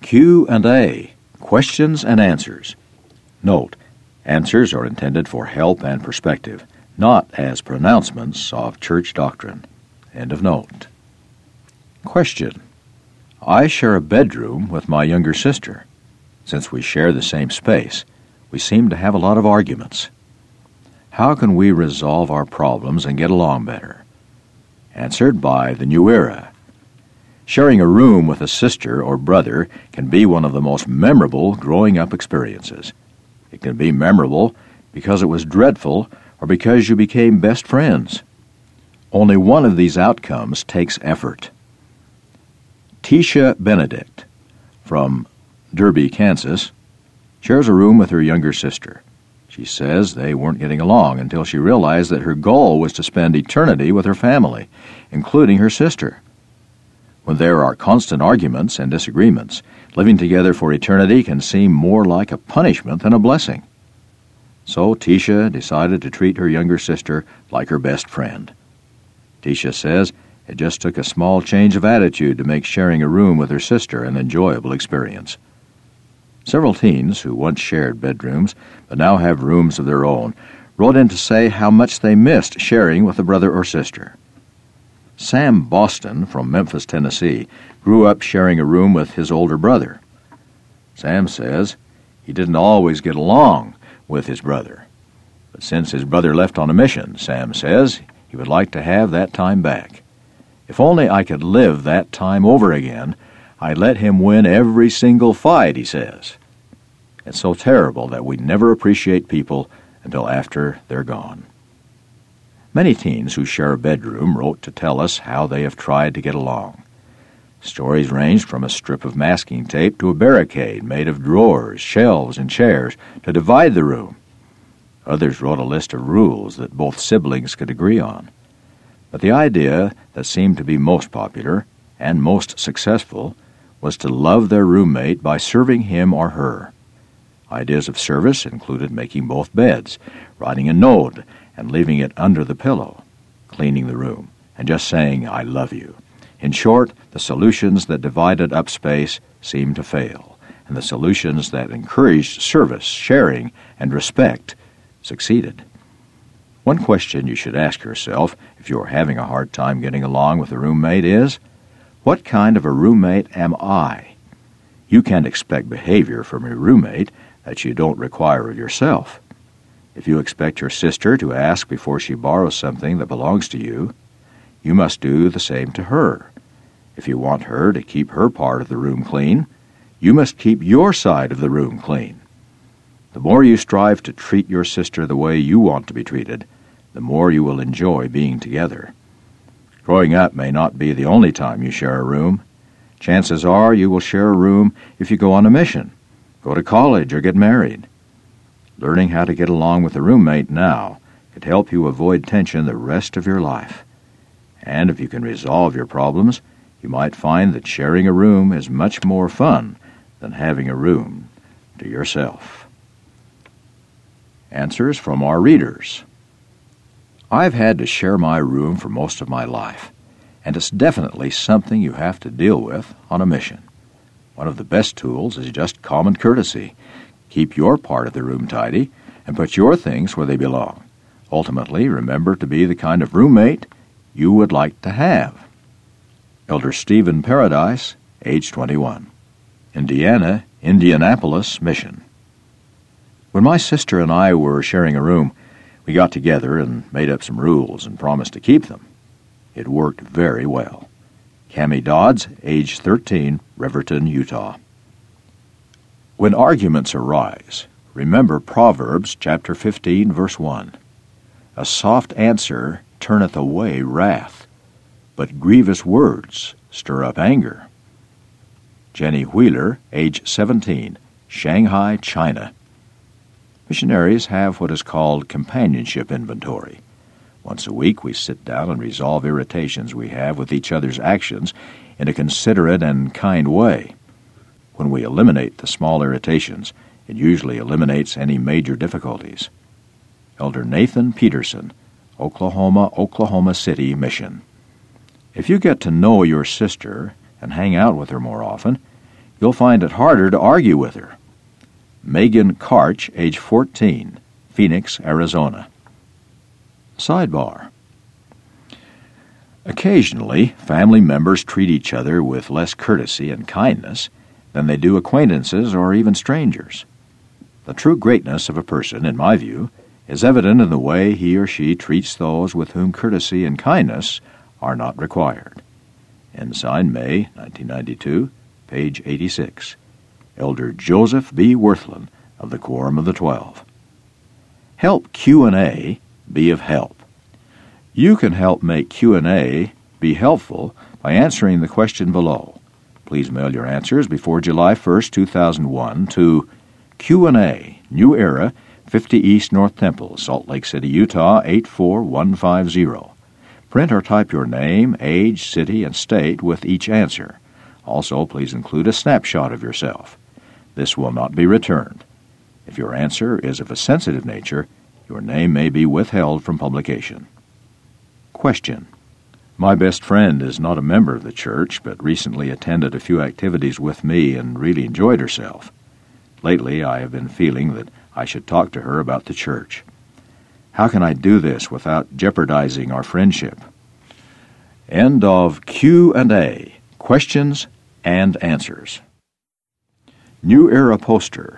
Q&A, questions and answers. Note, answers are intended for help and perspective, not as pronouncements of church doctrine. End of note. Question. I share a bedroom with my younger sister. Since we share the same space, we seem to have a lot of arguments. How can we resolve our problems and get along better? Answered by the New Era. Sharing a room with a sister or brother can be one of the most memorable growing up experiences. It can be memorable because it was dreadful or because you became best friends. Only one of these outcomes takes effort. Tisha Benedict, from Derby, Kansas, shares a room with her younger sister. She says they weren't getting along until she realized that her goal was to spend eternity with her family, including her sister. When there are constant arguments and disagreements, living together for eternity can seem more like a punishment than a blessing. So Tisha decided to treat her younger sister like her best friend. Tisha says it just took a small change of attitude to make sharing a room with her sister an enjoyable experience. Several teens who once shared bedrooms but now have rooms of their own wrote in to say how much they missed sharing with a brother or sister. Sam Boston, from Memphis, Tennessee, grew up sharing a room with his older brother. Sam says he didn't always get along with his brother. But since his brother left on a mission, Sam says he would like to have that time back. If only I could live that time over again, I'd let him win every single fight, he says. It's so terrible that we never appreciate people until after they're gone. Many teens who share a bedroom wrote to tell us how they have tried to get along. Stories ranged from a strip of masking tape to a barricade made of drawers, shelves, and chairs to divide the room. Others wrote a list of rules that both siblings could agree on. But the idea that seemed to be most popular and most successful was to love their roommate by serving him or her. Ideas of service included making both beds, writing a note, and leaving it under the pillow, cleaning the room, and just saying, I love you. In short, the solutions that divided up space seemed to fail, and the solutions that encouraged service, sharing, and respect succeeded. One question you should ask yourself if you're having a hard time getting along with a roommate is, what kind of a roommate am I? You can't expect behavior from your roommate that you don't require of yourself. If you expect your sister to ask before she borrows something that belongs to you, you must do the same to her. If you want her to keep her part of the room clean, you must keep your side of the room clean. The more you strive to treat your sister the way you want to be treated, the more you will enjoy being together. Growing up may not be the only time you share a room. Chances are you will share a room if you go on a mission, go to college, or get married. Learning how to get along with a roommate now could help you avoid tension the rest of your life. And if you can resolve your problems, you might find that sharing a room is much more fun than having a room to yourself. Answers from our readers. I've had to share my room for most of my life, and it's definitely something you have to deal with on a mission. One of the best tools is just common courtesy. Keep your part of the room tidy and put your things where they belong. Ultimately, remember to be the kind of roommate you would like to have. Elder Stephen Paradise, age 21. Indiana, Indianapolis Mission. When my sister and I were sharing a room, we got together and made up some rules and promised to keep them. It worked very well. Cammie Dodds, age 13, Riverton, Utah. When arguments arise, remember Proverbs chapter 15, verse 1. A soft answer turneth away wrath, but grievous words stir up anger. Jenny Wheeler, age 17, Shanghai, China. Missionaries have what is called companionship inventory. Once a week we sit down and resolve irritations we have with each other's actions in a considerate and kind way. When we eliminate the small irritations, it usually eliminates any major difficulties. Elder Nathan Peterson, Oklahoma City Mission. If you get to know your sister and hang out with her more often, you'll find it harder to argue with her. Megan Karch, age 14, Phoenix, Arizona. Sidebar. Occasionally, family members treat each other with less courtesy and kindness than they do acquaintances or even strangers. The true greatness of a person, in my view, is evident in the way he or she treats those with whom courtesy and kindness are not required. Ensign, May, 1992, page 86. Elder Joseph B. Worthland of the Quorum of the 12. Help Q&A be of help. You can help make Q&A be helpful by answering the question below. Please mail your answers before July 1st, 2001 to Q&A, New Era, 50 East North Temple, Salt Lake City, Utah, 84150. Print or type your name, age, city, and state with each answer. Also, please include a snapshot of yourself. This will not be returned. If your answer is of a sensitive nature, your name may be withheld from publication. Question. My best friend is not a member of the church, but recently attended a few activities with me and really enjoyed herself. Lately, I have been feeling that I should talk to her about the church. How can I do this without jeopardizing our friendship? End of Q&A, Questions and Answers. New Era poster.